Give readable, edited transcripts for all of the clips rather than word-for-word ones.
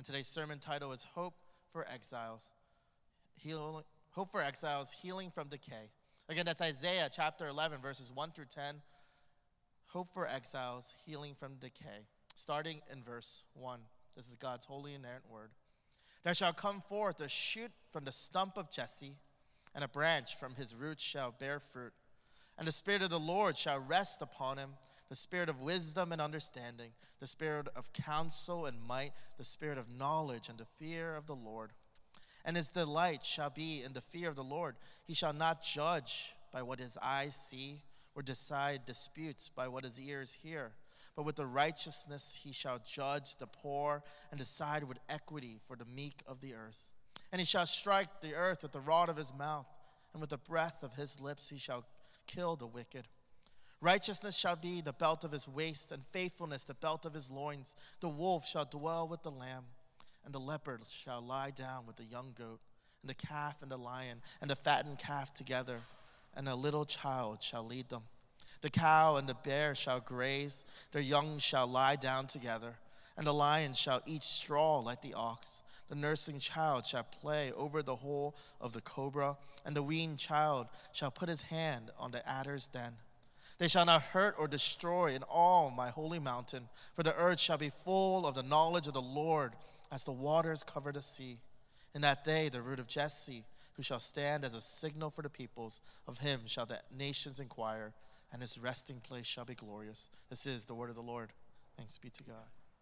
today's sermon title is Hope for Exiles. Hope for Exiles, Healing from Decay. Again, that's Isaiah chapter 11, verses 1 through 10. Hope for Exiles, Healing from Decay. Starting in verse 1. This is God's holy inerrant word. There shall come forth a shoot from the stump of Jesse, and a branch from his roots shall bear fruit. And the Spirit of the Lord shall rest upon him, the Spirit of wisdom and understanding, the Spirit of counsel and might, the Spirit of knowledge and the fear of the Lord. And his delight shall be in the fear of the Lord. He shall not judge by what his eyes see, or decide disputes by what his ears hear. But with the righteousness he shall judge the poor, and decide with equity for the meek of the earth. And he shall strike the earth with the rod of his mouth, and with the breath of his lips he shall kill the wicked. Righteousness shall be the belt of his waist, and faithfulness the belt of his loins. The wolf shall dwell with the lamb, and the leopard shall lie down with the young goat, and the calf and the lion, and the fattened calf together, and a little child shall lead them. The cow and the bear shall graze, their young shall lie down together, and the lion shall eat straw like the ox. The nursing child shall play over the hole of the cobra, and the weaned child shall put his hand on the adder's den. They shall not hurt or destroy in all my holy mountain, for the earth shall be full of the knowledge of the Lord as the waters cover the sea. In that day the root of Jesse, who shall stand as a signal for the peoples, of him shall the nations inquire, and his resting place shall be glorious. This is the word of the Lord. Thanks be to God.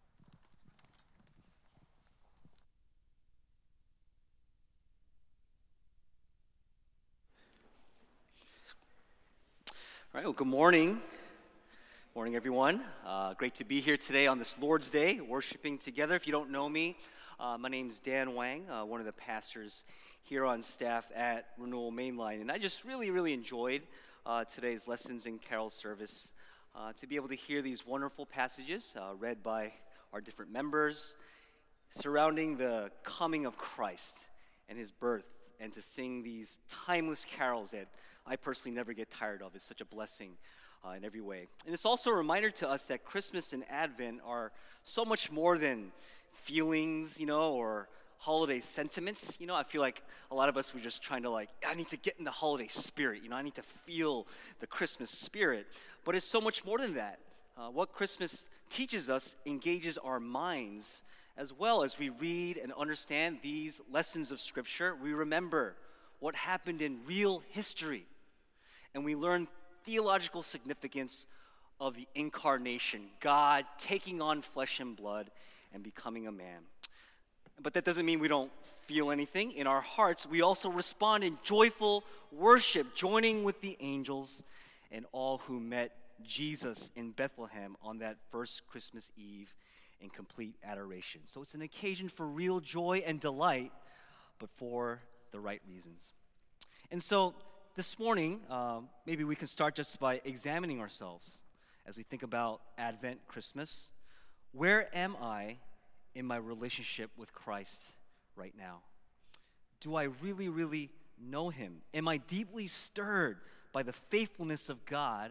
All right, well, good morning. Morning, everyone. Great to be here today on this Lord's Day, worshiping together. If you don't know me, my name's Dan Wang, one of the pastors here on staff at Renewal Mainline. And I just really enjoyed today's lessons and carol service, to be able to hear these wonderful passages read by our different members surrounding the coming of Christ and his birth, and to sing these timeless carols that I personally never get tired of. It's such a blessing in every way. And it's also a reminder to us that Christmas and Advent are so much more than feelings, or holiday sentiments. I feel like a lot of us, we're just trying to I need to get in the holiday spirit. I need to feel the Christmas spirit. But it's so much more than that. What Christmas teaches us engages our minds as well. As we read and understand these lessons of Scripture, we remember what happened in real history. And we learn theological significance of the incarnation, God taking on flesh and blood and becoming a man. But that doesn't mean we don't feel anything. In our hearts, we also respond in joyful worship, joining with the angels and all who met Jesus in Bethlehem on that first Christmas Eve in complete adoration. So it's an occasion for real joy and delight, but for the right reasons. And so this morning, maybe we can start just by examining ourselves as we think about Advent, Christmas. Where am I in my relationship with Christ right now? Do I really know him? Am I deeply stirred by the faithfulness of God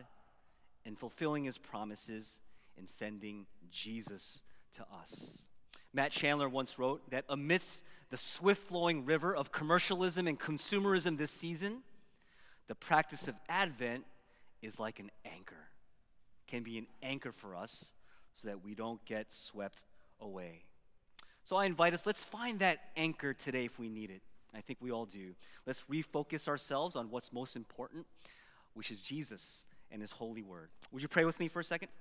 in fulfilling his promises in sending Jesus to us? Matt Chandler once wrote that amidst the swift-flowing river of commercialism and consumerism this season, the practice of Advent is like an anchor, can be an anchor for us so that we don't get swept away. So I invite us, let's find that anchor today if we need it. I think we all do. Let's refocus ourselves on what's most important, which is Jesus and his holy word. Would you pray with me for a second?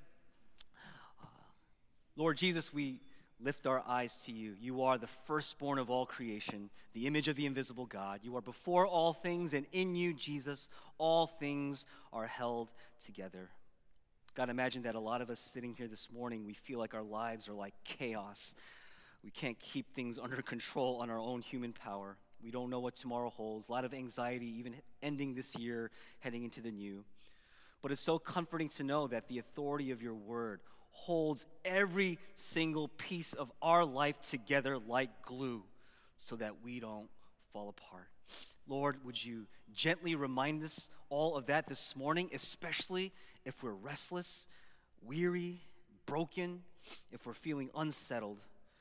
Lord Jesus, we lift our eyes to you. You are the firstborn of all creation, the image of the invisible God. You are before all things, and in you, Jesus, all things are held together. God, imagine that a lot of us sitting here this morning, we feel like our lives are like chaos. We can't keep things under control on our own human power. We don't know what tomorrow holds. A lot of anxiety, even ending this year, heading into the new. But it's so comforting to know that the authority of your word holds every single piece of our life together like glue so that we don't fall apart. Lord, would you gently remind us all of that this morning, especially if we're restless, weary, broken, if we're feeling unsettled.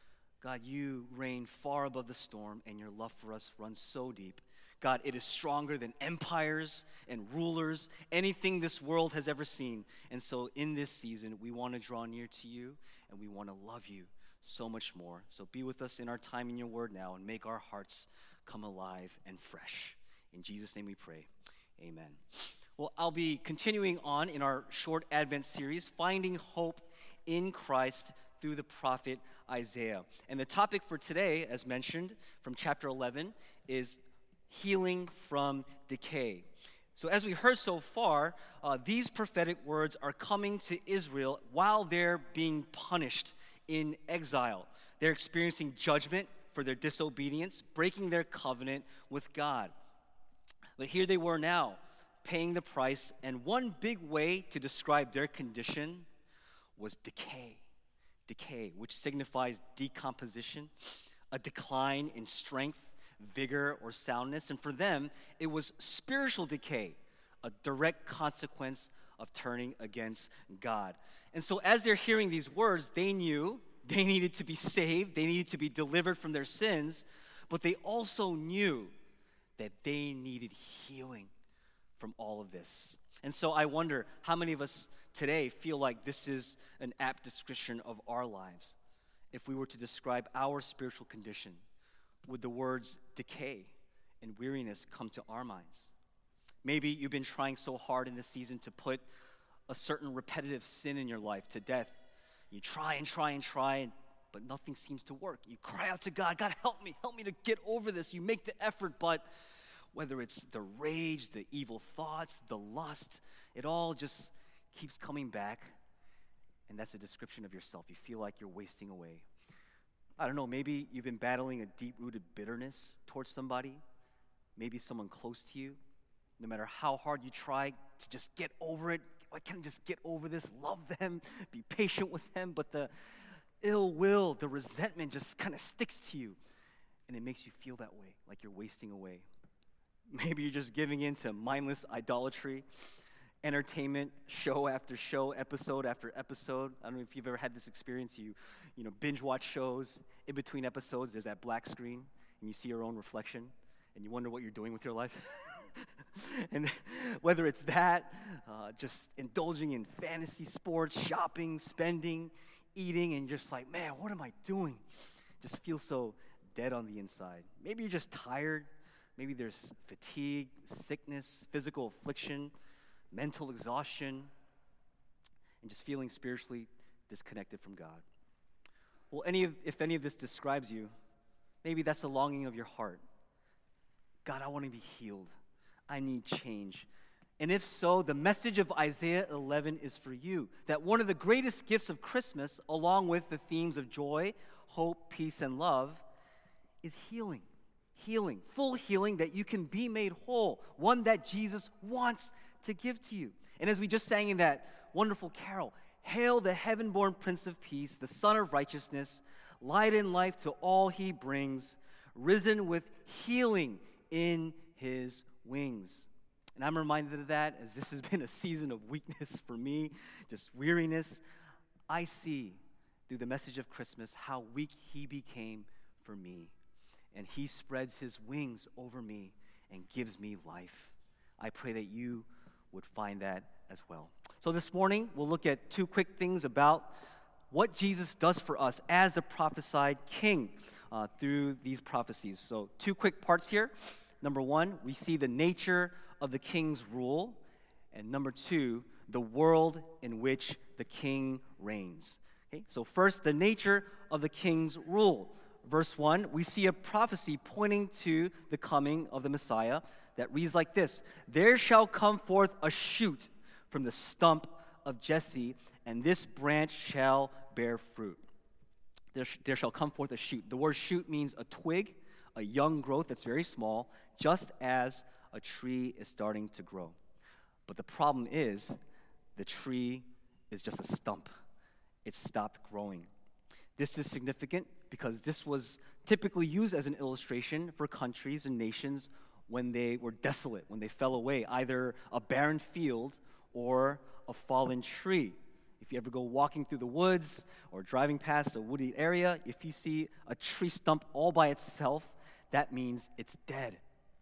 God, you reign far above the storm, and your love for us runs so deep. God, it is stronger than empires and rulers, anything this world has ever seen. And so in this season, we want to draw near to you, and we want to love you so much more. So be with us in our time in your word now, and make our hearts come alive and fresh. In Jesus' name we pray. Amen. Well, I'll be continuing on in our short Advent series, Finding Hope in Christ through the prophet Isaiah. And the topic for today, as mentioned from chapter 11, is healing from decay. So as we heard so far, these prophetic words are coming to Israel while they're being punished in exile. They're experiencing judgment for their disobedience, breaking their covenant with God. But here they were now, paying the price, and one big way to describe their condition was decay. Decay, which signifies decomposition, a decline in strength, vigor, or soundness. And for them, it was spiritual decay, a direct consequence of turning against God. And so as they're hearing these words, they knew they needed to be saved, they needed to be delivered from their sins, but they also knew that they needed healing from all of this. And so I wonder how many of us today feel like this is an apt description of our lives. If we were to describe our spiritual condition, would the words decay and weariness come to our minds? Maybe you've been trying so hard in this season to put a certain repetitive sin in your life to death. You try and try and try, but nothing seems to work. You cry out to God, God, help me to get over this. You make the effort, but whether it's the rage, the evil thoughts, the lust, it all just keeps coming back, and that's a description of yourself. You feel like you're wasting away. I don't know, maybe you've been battling a deep-rooted bitterness towards somebody, maybe someone close to you. No matter how hard you try to just get over it, I can't just get over this, love them, be patient with them, but the ill will, the resentment just kind of sticks to you, and it makes you feel that way, like you're wasting away. Maybe you're just giving in to mindless idolatry, entertainment, show after show, episode after episode. I don't know if you've ever had this experience. You binge watch shows. In between episodes, there's that black screen, and you see your own reflection, and you wonder what you're doing with your life. And whether it's that, just indulging in fantasy sports, shopping, spending, eating, and just like, man, what am I doing? Just feel so dead on the inside. Maybe you're just tired. Maybe there's fatigue, sickness, physical affliction, mental exhaustion, and just feeling spiritually disconnected from God. Well, if any of this describes you, maybe that's the longing of your heart. God, I want to be healed. I need change. And if so, the message of Isaiah 11 is for you, that one of the greatest gifts of Christmas, along with the themes of joy, hope, peace, and love, is healing. Healing, full healing, that you can be made whole, one that Jesus wants to give to you. And as we just sang in that wonderful carol, hail the heaven-born Prince of Peace, the Son of Righteousness, light and life to all he brings, risen with healing in his wings. And I'm reminded of that as this has been a season of weakness for me, just weariness. I see through the message of Christmas how weak he became for me. And he spreads his wings over me and gives me life. I pray that you would find that as well. So this morning, we'll look at two quick things about what Jesus does for us as the prophesied king through these prophecies. So two quick parts here. Number one, we see the nature of the king's rule. And number two, the world in which the king reigns. Okay? So first, the nature of the king's rule. Verse 1, we see a prophecy pointing to the coming of the Messiah that reads like this: there shall come forth a shoot from the stump of Jesse, and this branch shall bear fruit. There shall come forth a shoot. The word shoot means a twig, a young growth that's very small, just as a tree is starting to grow. But the problem is, the tree is just a stump. It stopped growing. This is significant because this was typically used as an illustration for countries and nations when they were desolate, when they fell away, either a barren field or a fallen tree. If you ever go walking through the woods or driving past a woody area, if you see a tree stump all by itself, that means it's dead.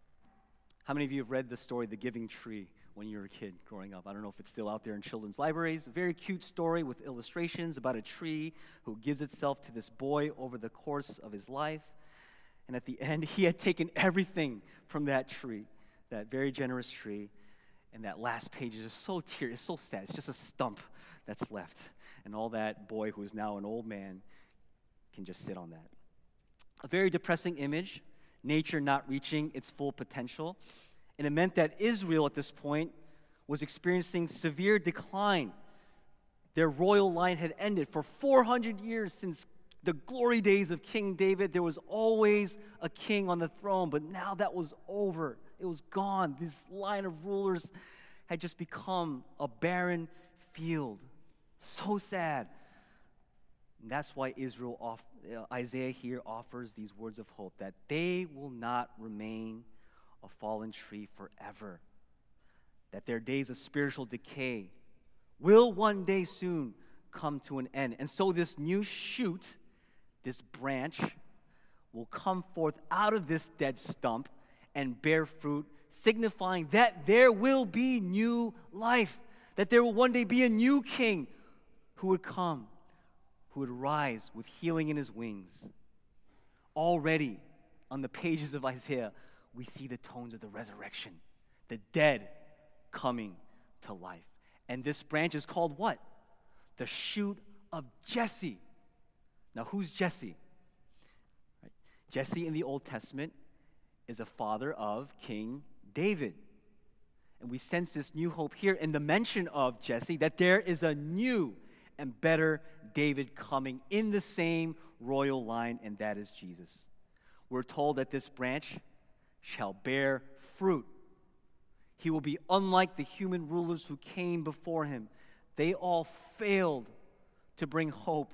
How many of you have read the story, The Giving Tree, when you were a kid growing up? I don't know if it's still out there in children's libraries. A very cute story with illustrations about a tree who gives itself to this boy over the course of his life. And at the end, he had taken everything from that tree, that very generous tree. And that last page is just so teary, it's so sad. It's just a stump that's left. And all that boy, who is now an old man, can just sit on that. A very depressing image, nature not reaching its full potential. And it meant that Israel at this point was experiencing severe decline. Their royal line had ended. For 400 years, since the glory days of King David, there was always a king on the throne, but now that was over. It was gone. This line of rulers had just become a barren field. So sad. And that's why Isaiah here offers these words of hope, that they will not remain a fallen tree forever, that their days of spiritual decay will one day soon come to an end. And so this new shoot, this branch, will come forth out of this dead stump and bear fruit, signifying that there will be new life, that there will one day be a new king who would come, who would rise with healing in his wings. Already on the pages of Isaiah, we see the tones of the resurrection, the dead coming to life. And this branch is called what? The shoot of Jesse. Now, who's Jesse? Right. Jesse in the Old Testament is a father of King David. And we sense this new hope here in the mention of Jesse, that there is a new and better David coming in the same royal line, and that is Jesus. We're told that this branch shall bear fruit. He will be unlike the human rulers who came before him. They all failed to bring hope,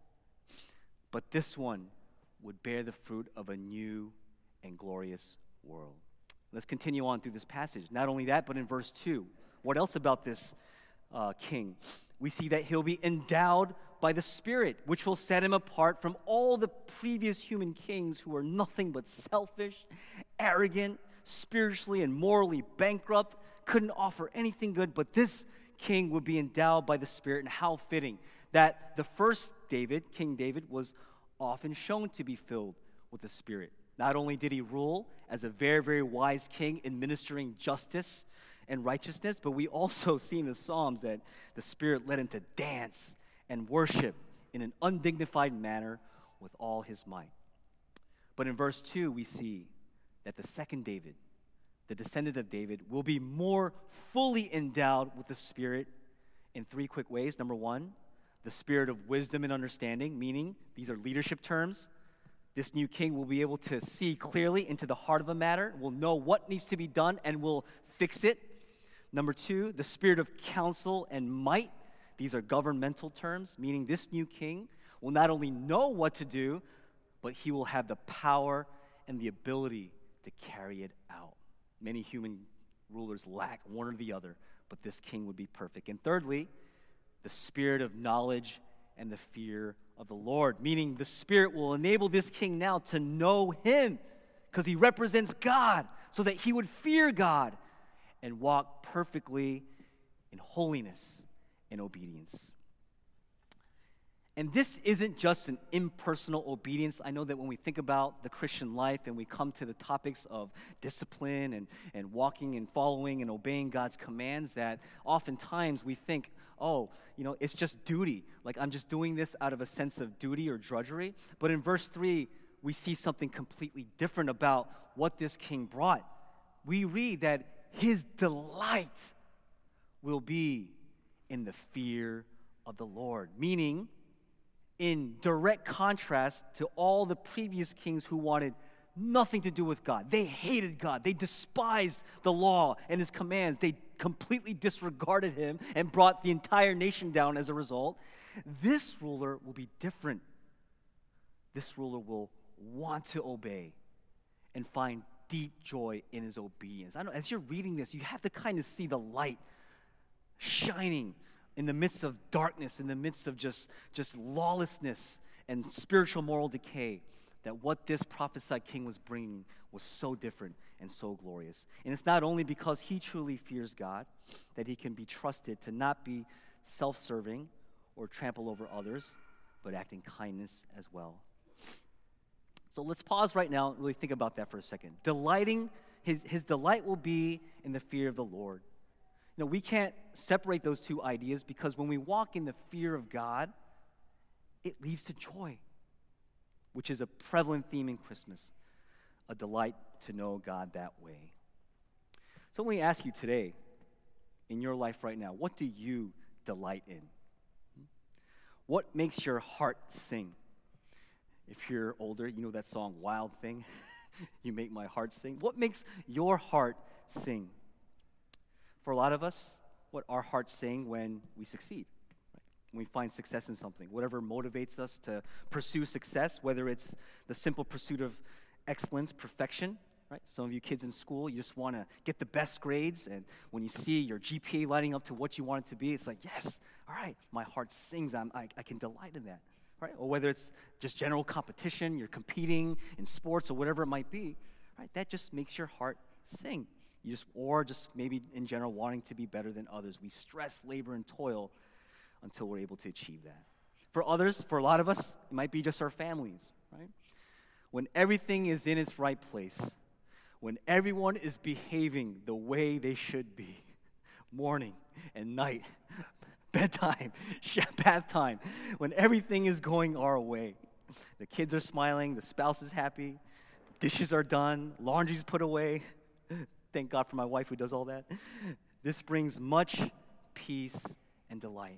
but this one would bear the fruit of a new and glorious world. Let's continue on through this passage. Not only that, but in verse 2, what else about this king? We see that he'll be endowed by the Spirit, which will set him apart from all the previous human kings who are nothing but selfish, arrogant, spiritually and morally bankrupt, couldn't offer anything good. But this king would be endowed by the Spirit, and how fitting that the first David, King David, was often shown to be filled with the Spirit. Not only did he rule as a very, very wise king, administering justice and righteousness, but we also see in the Psalms that the Spirit led him to dance and worship in an undignified manner with all his might. But in verse 2, we see that the second David, the descendant of David, will be more fully endowed with the Spirit in three quick ways. Number one, the spirit of wisdom and understanding, meaning these are leadership terms. This new king will be able to see clearly into the heart of a matter, will know what needs to be done, and will fix it. Number two, the spirit of counsel and might. These are governmental terms, meaning this new king will not only know what to do, but he will have the power and the ability to carry it out. Many human rulers lack one or the other, but this king would be perfect. And thirdly, the spirit of knowledge and the fear of the Lord, meaning the Spirit will enable this king now to know him because he represents God, so that he would fear God and walk perfectly in holiness and obedience. And this isn't just an impersonal obedience. I know that when we think about the Christian life and we come to the topics of discipline and walking and following and obeying God's commands, that oftentimes we think, oh, it's just duty. Like I'm just doing this out of a sense of duty or drudgery. But in verse 3, we see something completely different about what this king brought. We read that his delight will be in the fear of the Lord, meaning in direct contrast to all the previous kings who wanted nothing to do with God. They hated God. They despised the law and his commands. They completely disregarded him and brought the entire nation down as a result. This ruler will be different. This ruler will want to obey and find deep joy in his obedience. I know as you're reading this, you have to kind of see the light shining in the midst of darkness, in the midst of just lawlessness and spiritual moral decay, that what this prophesied king was bringing was so different and so glorious. And it's not only because he truly fears God that he can be trusted to not be self-serving or trample over others, but act in kindness as well. So let's pause right now and really think about that for a second. His delight will be in the fear of the Lord. You know, we can't separate those two ideas because when we walk in the fear of God, it leads to joy, which is a prevalent theme in Christmas, a delight to know God that way. So let me ask you today, in your life right now, what do you delight in? What makes your heart sing? If you're older, you know that song, Wild Thing, You Make My Heart Sing. What makes your heart sing? For a lot of us, what our hearts sing when we succeed, right? When we find success in something, whatever motivates us to pursue success, whether it's the simple pursuit of excellence, perfection, right? Some of you kids in school, you just want to get the best grades, and when you see your GPA lining up to what you want it to be, it's like, yes, all right, my heart sings, I can delight in that, right? Or whether it's just general competition, you're competing in sports or whatever it might be, right? That just makes your heart sing. Or just maybe in general wanting to be better than others. We stress, labor, and toil until we're able to achieve that. For others, for a lot of us, it might be just our families, right? When everything is in its right place, when everyone is behaving the way they should be, morning and night, bedtime, bath time, when everything is going our way, the kids are smiling, the spouse is happy, dishes are done, laundry's put away. Thank God for my wife who does all that. This brings much peace and delight.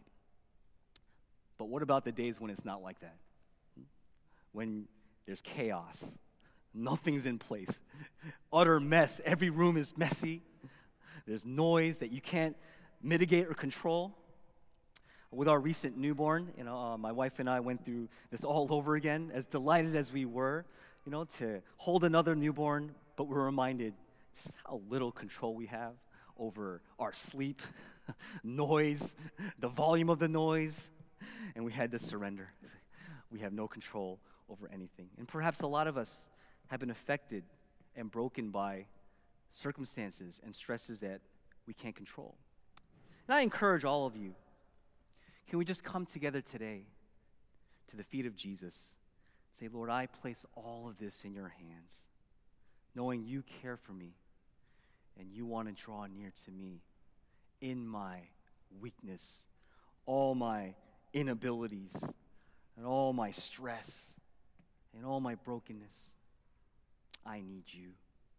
But what about the days when it's not like that? When there's chaos, nothing's in place, utter mess, every room is messy, there's noise that you can't mitigate or control. With our recent newborn, my wife and I went through this all over again, as delighted as we were, to hold another newborn, but we're reminded just how little control we have over our sleep, noise, the volume of the noise, and we had to surrender. We have no control over anything. And perhaps a lot of us have been affected and broken by circumstances and stresses that we can't control. And I encourage all of you, can we just come together today to the feet of Jesus and say, Lord, I place all of this in your hands, knowing you care for me and you want to draw near to me in my weakness, all my inabilities, and all my stress, and all my brokenness. I need you.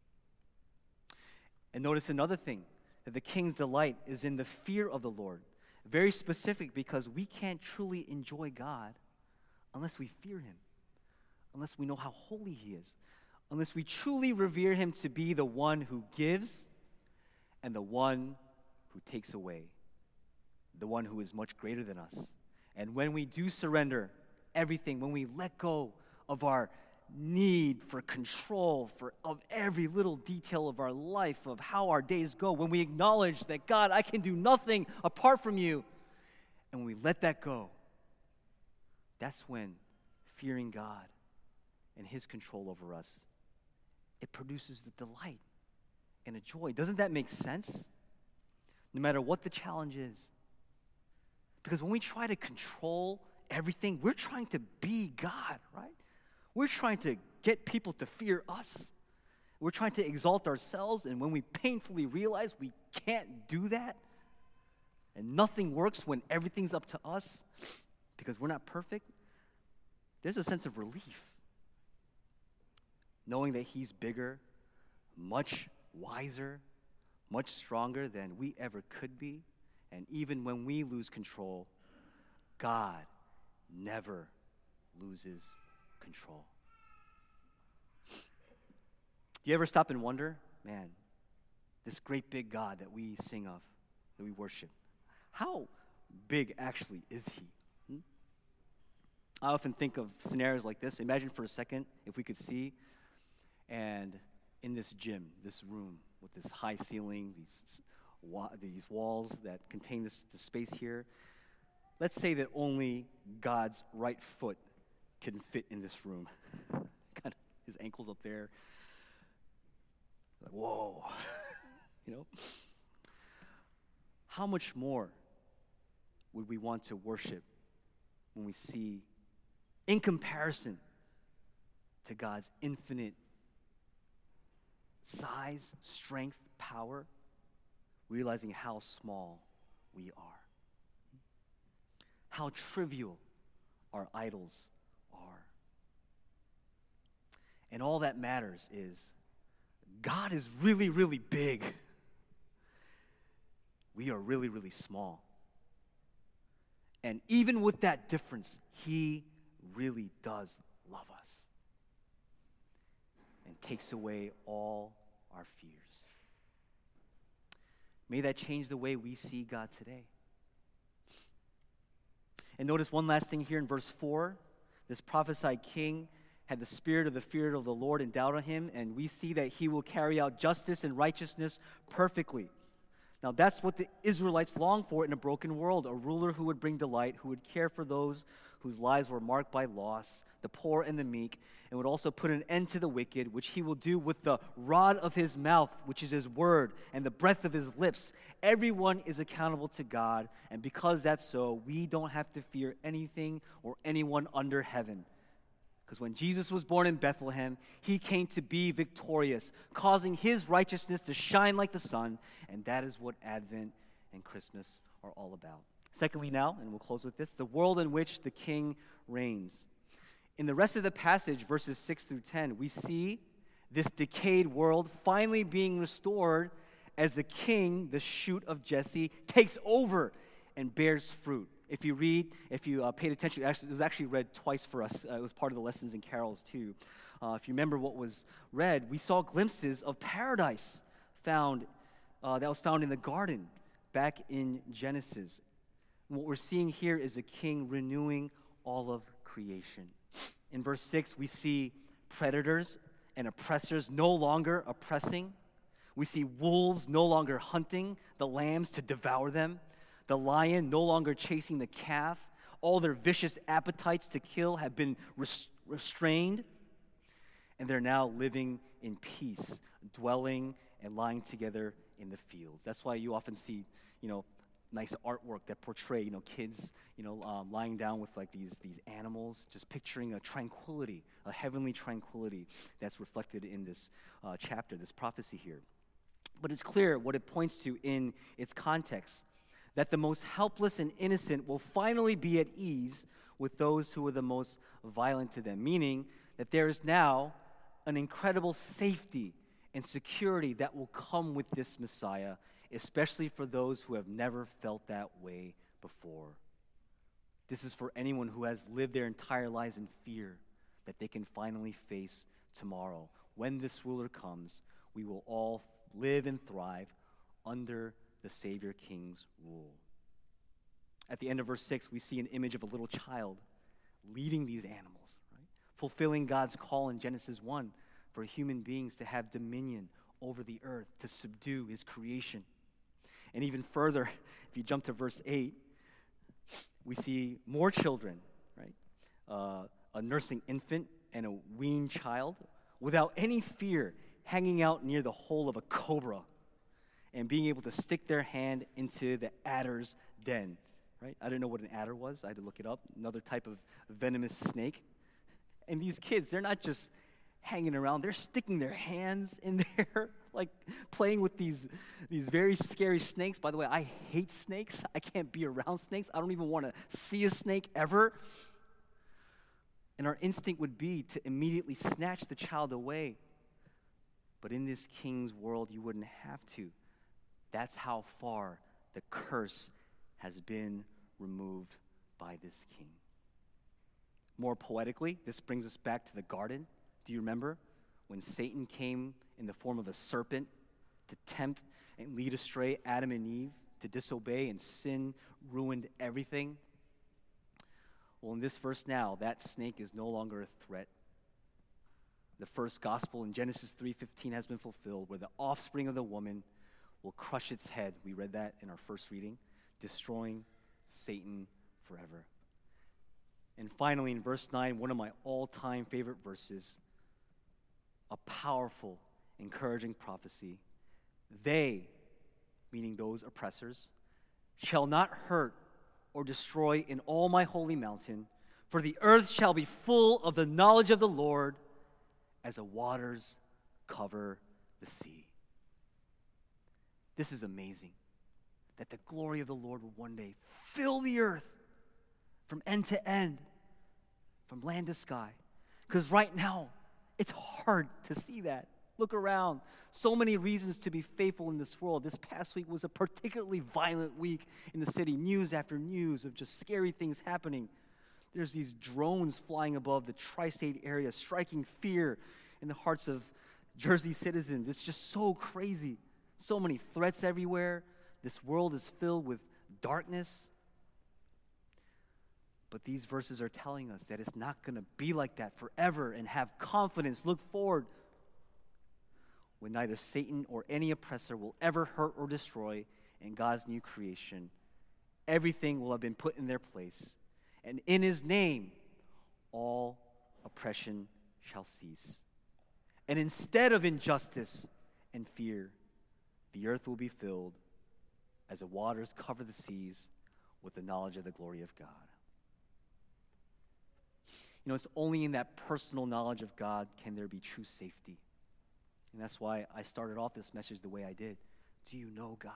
And notice another thing, that the king's delight is in the fear of the Lord. Very specific, because we can't truly enjoy God unless we fear him, unless we know how holy he is, unless we truly revere him to be the one who gives and the one who takes away, the one who is much greater than us. And when we do surrender everything, when we let go of our need for control of every little detail of our life, of how our days go, when we acknowledge that, God, I can do nothing apart from you, and when we let that go, that's when fearing God and his control over us, it produces the delight and a joy. Doesn't that make sense? No matter what the challenge is. Because when we try to control everything, we're trying to be God, right? We're trying to get people to fear us. We're trying to exalt ourselves, and when we painfully realize we can't do that, and nothing works when everything's up to us because we're not perfect, there's a sense of relief. Knowing that he's bigger, much wiser, much stronger than we ever could be, and even when we lose control, God never loses control. Do you ever stop and wonder, man, this great big God that we sing of, that we worship, how big actually is he? I often think of scenarios like this. Imagine for a second if we could see, and in this gym, this room with this high ceiling, these walls that contain this space here, let's say that only God's right foot can fit in this room. Kind of his ankle's up there. Like, whoa. You know? How much more would we want to worship when we see, in comparison to God's infinite size, strength, power, realizing how small we are? How trivial our idols are. And all that matters is God is really, really big. We are really, really small. And even with that difference, He really does love us and takes away all our fears. May that change the way we see God today. And notice one last thing here in verse 4. This prophesied king had the spirit of the fear of the Lord endowed on him, and we see that he will carry out justice and righteousness perfectly. Now that's what the Israelites long for in a broken world, a ruler who would bring delight, who would care for those whose lives were marked by loss, the poor and the meek, and would also put an end to the wicked, which he will do with the rod of his mouth, which is his word, and the breath of his lips. Everyone is accountable to God, and because that's so, we don't have to fear anything or anyone under heaven. Because when Jesus was born in Bethlehem, he came to be victorious, causing his righteousness to shine like the sun, and that is what Advent and Christmas are all about. Secondly now, and we'll close with this, the world in which the King reigns. In the rest of the passage, verses 6 through 10, we see this decayed world finally being restored as the King, the shoot of Jesse, takes over and bears fruit. If you paid attention, it was actually read twice for us. It was part of the lessons and carols too. If you remember what was read, we saw glimpses of paradise that was found in the garden back in Genesis. What we're seeing here is a king renewing all of creation. In verse 6, we see predators and oppressors no longer oppressing. We see wolves no longer hunting the lambs to devour them. The lion no longer chasing the calf. All their vicious appetites to kill have been restrained. And they're now living in peace, dwelling and lying together in the fields. That's why you often see, nice artwork that portray, kids, lying down with like these animals, just picturing a tranquility, a heavenly tranquility that's reflected in this chapter, this prophecy here. But it's clear what it points to in its context, that the most helpless and innocent will finally be at ease with those who are the most violent to them, meaning that there is now an incredible safety and security that will come with this Messiah, especially for those who have never felt that way before. This is for anyone who has lived their entire lives in fear that they can finally face tomorrow. When this ruler comes, we will all live and thrive under the Savior King's rule. At the end of verse 6, we see an image of a little child leading these animals, right? Fulfilling God's call in Genesis 1 for human beings to have dominion over the earth, to subdue his creation. And even further, if you jump to verse 8, we see more children, right? A nursing infant and a weaned child without any fear hanging out near the hole of a cobra and being able to stick their hand into the adder's den, right? I didn't know what an adder was. I had to look it up. Another type of venomous snake. And these kids, they're not just hanging around. They're sticking their hands in there, like playing with these very scary snakes. By the way, I hate snakes. I can't be around snakes. I don't even want to see a snake ever. And our instinct would be to immediately snatch the child away. But in this king's world, you wouldn't have to. That's how far the curse has been removed by this king. More poetically, this brings us back to the garden. Do you remember when Satan came in the form of a serpent to tempt and lead astray Adam and Eve to disobey, and sin ruined everything? Well, in this verse now, that snake is no longer a threat. The first gospel in Genesis 3:15 has been fulfilled, where the offspring of the woman will crush its head. We read that in our first reading, destroying Satan forever. And finally, in verse 9, one of my all-time favorite verses, a powerful, encouraging prophecy. They, meaning those oppressors, shall not hurt or destroy in all my holy mountain, for the earth shall be full of the knowledge of the Lord as the waters cover the sea. This is amazing, that the glory of the Lord will one day fill the earth from end to end, from land to sky. Because right now, it's hard to see that. Look around. So many reasons to be faithful in this world. This past week was a particularly violent week in the city. News after news of just scary things happening. There's these drones flying above the tri-state area, striking fear in the hearts of Jersey citizens. It's just so crazy. So many threats everywhere. This world is filled with darkness. But these verses are telling us that it's not going to be like that forever, and have confidence. Look forward when neither Satan or any oppressor will ever hurt or destroy in God's new creation. Everything will have been put in their place, and in his name all oppression shall cease. And instead of injustice and fear, the earth will be filled, as the waters cover the seas, with the knowledge of the glory of God. You know, it's only in that personal knowledge of God can there be true safety. And that's why I started off this message the way I did. Do you know God?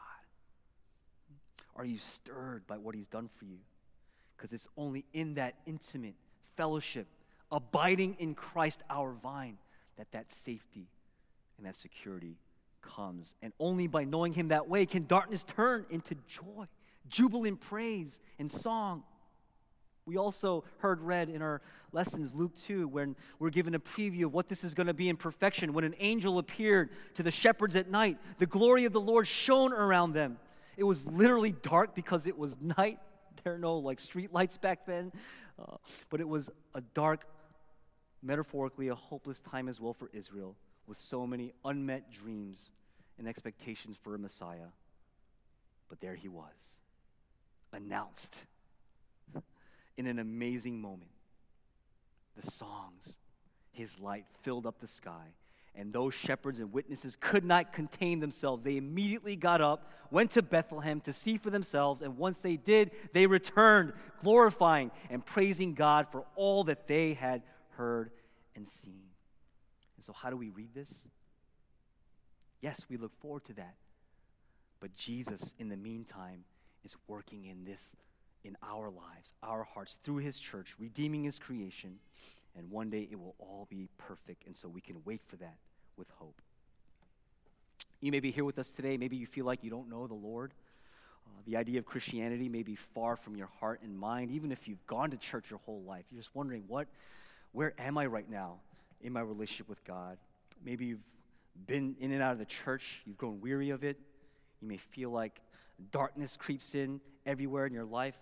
Are you stirred by what he's done for you? Because it's only in that intimate fellowship, abiding in Christ our vine, that safety and that security comes. And only by knowing him that way can darkness turn into joy, jubilant praise, and song. We also read in our lessons, Luke 2, when we're given a preview of what this is going to be in perfection. When an angel appeared to the shepherds at night, the glory of the Lord shone around them. It was literally dark because it was night. There are no street lights back then. But it was a dark, metaphorically a hopeless time as well for Israel, with so many unmet dreams and expectations for a Messiah. But there he was, announced in an amazing moment. The songs, his light filled up the sky, and those shepherds and witnesses could not contain themselves. They immediately got up, went to Bethlehem to see for themselves, and once they did, they returned, glorifying and praising God for all that they had heard and seen. And so how do we read this? Yes, we look forward to that. But Jesus, in the meantime, is working in this in our lives, our hearts, through his church, redeeming his creation, and one day it will all be perfect, and so we can wait for that with hope. You may be here with us today. Maybe you feel like you don't know the Lord. The idea of Christianity may be far from your heart and mind, even if you've gone to church your whole life. You're just wondering, where am I right now in my relationship with God? Maybe you've been in and out of the church. You've grown weary of it. You may feel like darkness creeps in everywhere in your life.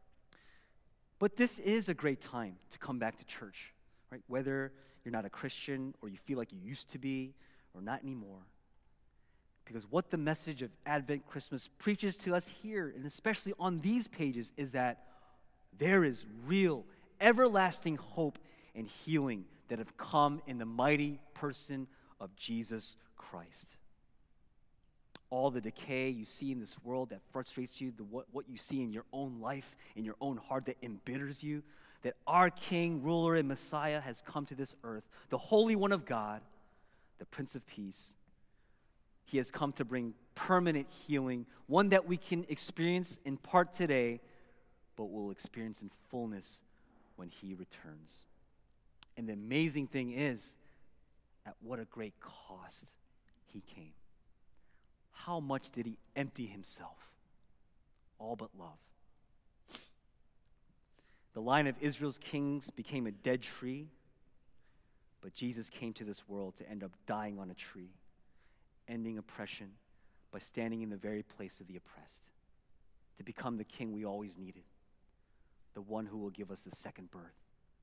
But this is a great time to come back to church, right? Whether you're not a Christian or you feel like you used to be or not anymore. Because what the message of Advent Christmas preaches to us here, and especially on these pages, is that there is real, everlasting hope and healing that have come in the mighty person of Jesus Christ. All the decay you see in this world that frustrates you, what you see in your own life, in your own heart that embitters you, that our King, ruler, and Messiah has come to this earth, the Holy One of God, the Prince of Peace. He has come to bring permanent healing, one that we can experience in part today, but will experience in fullness when he returns. And the amazing thing is, at what a great cost he came. How much did he empty himself? All but love. The line of Israel's kings became a dead tree, but Jesus came to this world to end up dying on a tree, ending oppression by standing in the very place of the oppressed, to become the king we always needed, the one who will give us the second birth.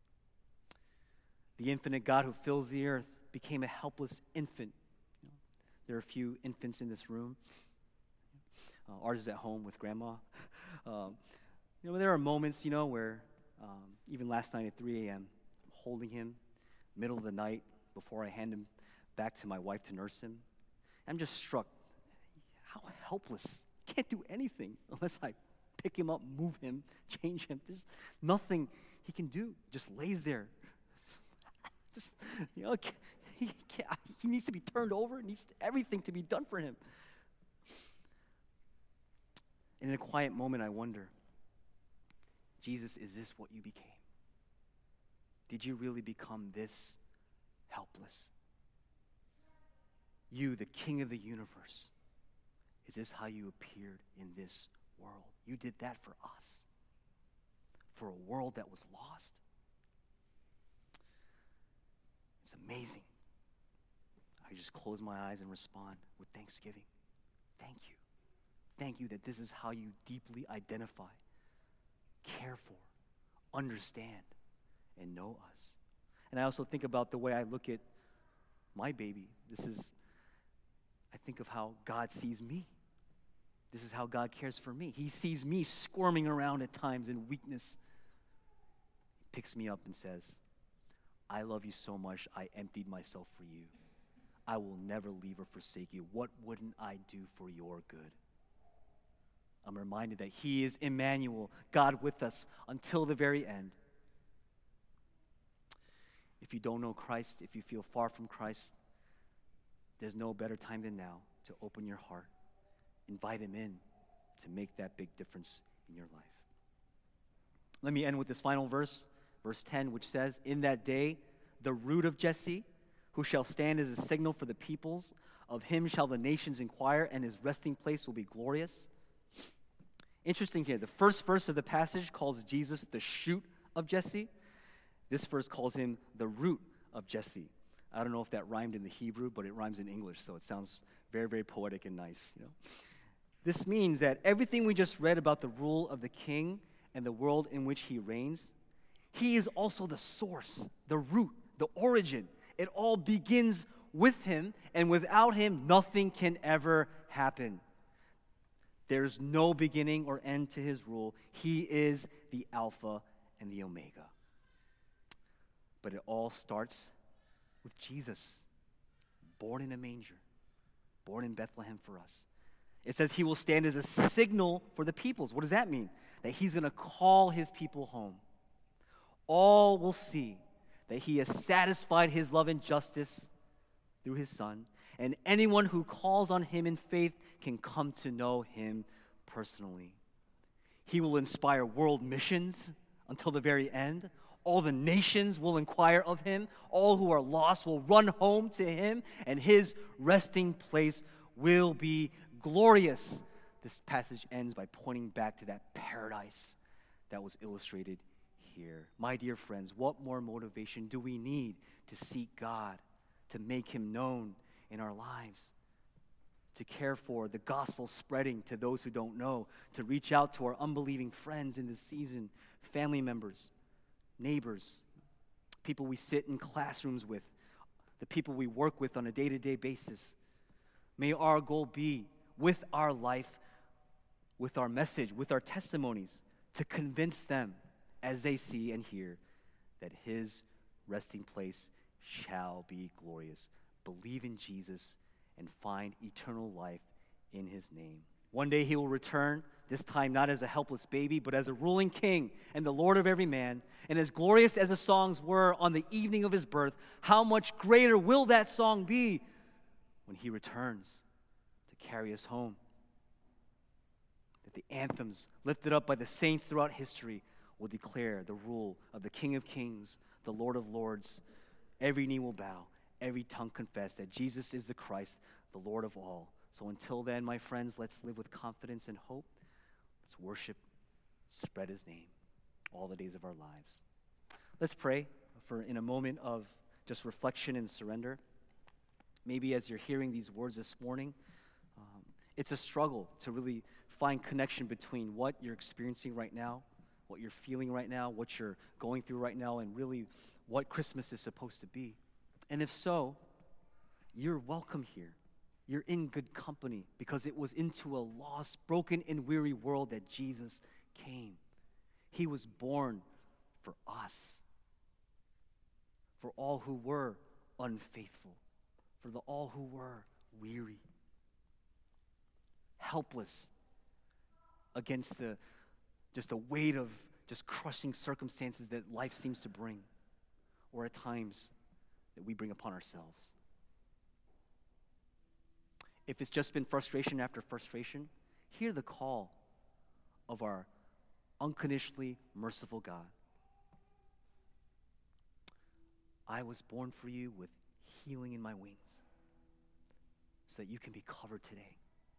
The infinite God who fills the earth became a helpless infant. There are a few infants in this room. Ours is at home with grandma. there are moments, where even last night at 3 a.m., I'm holding him, middle of the night, before I hand him back to my wife to nurse him. I'm just struck how helpless. Can't do anything unless I pick him up, move him, change him. There's nothing he can do. Just lays there. Just, he needs to be turned over. Needs everything to be done for him. And in a quiet moment, I wonder, Jesus, is this what you became? Did you really become this helpless? You, the King of the universe, is this how you appeared in this world? You did that for us, for a world that was lost. It's amazing. I just close my eyes and respond with thanksgiving. Thank you. Thank you that this is how you deeply identify, care for, understand, and know us. And I also think about the way I look at my baby. I think of how God sees me. This is how God cares for me. He sees me squirming around at times in weakness. He picks me up and says, I love you so much, I emptied myself for you. I will never leave or forsake you. What wouldn't I do for your good? I'm reminded that He is Emmanuel, God with us until the very end. If you don't know Christ, if you feel far from Christ, there's no better time than now to open your heart. Invite Him in to make that big difference in your life. Let me end with this final verse, verse 10, which says, in that day, the root of Jesse, who shall stand as a signal for the peoples, of him shall the nations inquire, and his resting place will be glorious. Interesting here, the first verse of the passage calls Jesus the shoot of Jesse. This verse calls him the root of Jesse. I don't know if that rhymed in the Hebrew, but it rhymes in English, so it sounds very, very poetic and nice. This means that everything we just read about the rule of the king and the world in which he reigns, he is also the source, the root, the origin. It all begins with him, and without him, nothing can ever happen. There's no beginning or end to his rule. He is the Alpha and the Omega. But it all starts with Jesus, born in a manger, born in Bethlehem for us. It says he will stand as a signal for the peoples. What does that mean? That he's going to call his people home. All will see that he has satisfied his love and justice through his Son, and anyone who calls on him in faith can come to know him personally. He will inspire world missions until the very end. All the nations will inquire of him. All who are lost will run home to him, and his resting place will be glorious. This passage ends by pointing back to that paradise that was illustrated here. My dear friends, what more motivation do we need to seek God, to make him known in our lives, to care for the gospel spreading to those who don't know, to reach out to our unbelieving friends in this season, family members, neighbors, people we sit in classrooms with, the people we work with on a day-to-day basis. May our goal be, with our life, with our message, with our testimonies, to convince them as they see and hear that his resting place shall be glorious. Believe in Jesus and find eternal life in his name. One day he will return, this time not as a helpless baby, but as a ruling king and the Lord of every man. And as glorious as the songs were on the evening of his birth, how much greater will that song be when he returns to carry us home? That the anthems lifted up by the saints throughout history will declare the rule of the King of Kings, the Lord of Lords. Every knee will bow, every tongue confess that Jesus is the Christ, the Lord of all. So until then, my friends, let's live with confidence and hope. Let's worship, spread his name all the days of our lives. Let's pray in a moment of just reflection and surrender. Maybe as you're hearing these words this morning, it's a struggle to really find connection between what you're experiencing right now, what you're feeling right now, what you're going through right now, and really what Christmas is supposed to be. And if so, you're welcome here. You're in good company because it was into a lost, broken, and weary world that Jesus came. He was born for us, for all who were unfaithful, for all who were weary, helpless against the weight of just crushing circumstances that life seems to bring, or at times that we bring upon ourselves. If it's just been frustration after frustration, hear the call of our unconditionally merciful God. I was born for you with healing in my wings so that you can be covered today.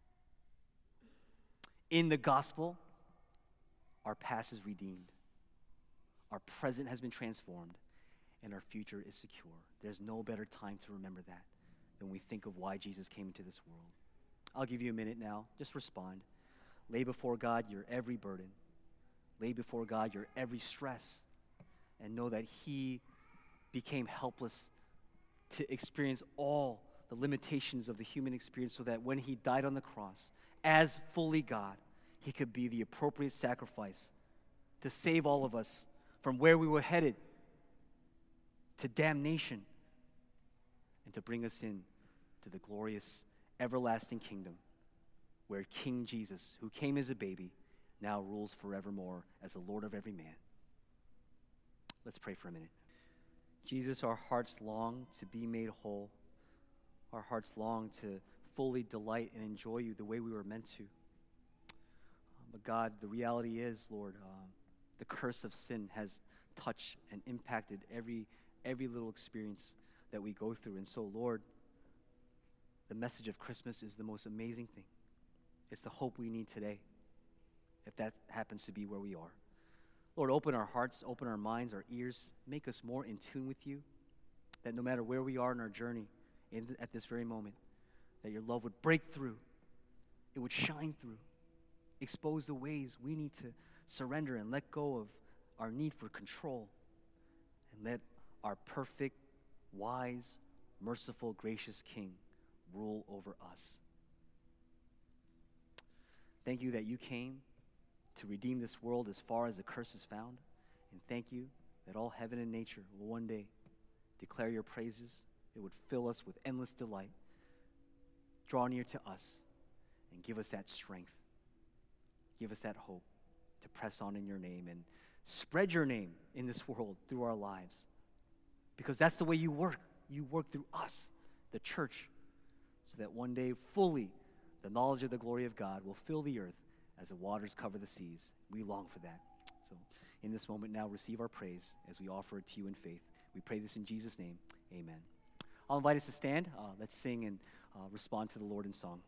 In the gospel, our past is redeemed, our present has been transformed, and our future is secure. There's no better time to remember that than we think of why Jesus came into this world. I'll give you a minute now. Just respond. Lay before God your every burden. Lay before God your every stress. And know that he became helpless to experience all the limitations of the human experience so that when he died on the cross, as fully God, he could be the appropriate sacrifice to save all of us from where we were headed to damnation and to bring us in to the glorious everlasting kingdom where King Jesus, who came as a baby, now rules forevermore as the Lord of every man. Let's pray for a minute. Jesus, our hearts long to be made whole. Our hearts long to fully delight and enjoy you the way we were meant to. But God, the reality is, Lord, the curse of sin has touched and impacted every little experience that we go through. And so, Lord, the message of Christmas is the most amazing thing. It's the hope we need today, if that happens to be where we are. Lord, open our hearts, open our minds, our ears, make us more in tune with you, that no matter where we are in our journey, at this very moment, that your love would break through, it would shine through, expose the ways we need to surrender and let go of our need for control, and let our perfect, wise, merciful, gracious King rule over us. Thank you that you came to redeem this world as far as the curse is found, and thank you that all heaven and nature will one day declare your praises. It would fill us with endless delight. Draw near to us and give us that strength. Give us that hope to press on in your name and spread your name in this world through our lives. Because that's the way you work. You work through us, the church, so that one day fully the knowledge of the glory of God will fill the earth as the waters cover the seas. We long for that. So in this moment now, receive our praise as we offer it to you in faith. We pray this in Jesus' name. Amen. I'll invite us to stand. Let's sing and respond to the Lord in song.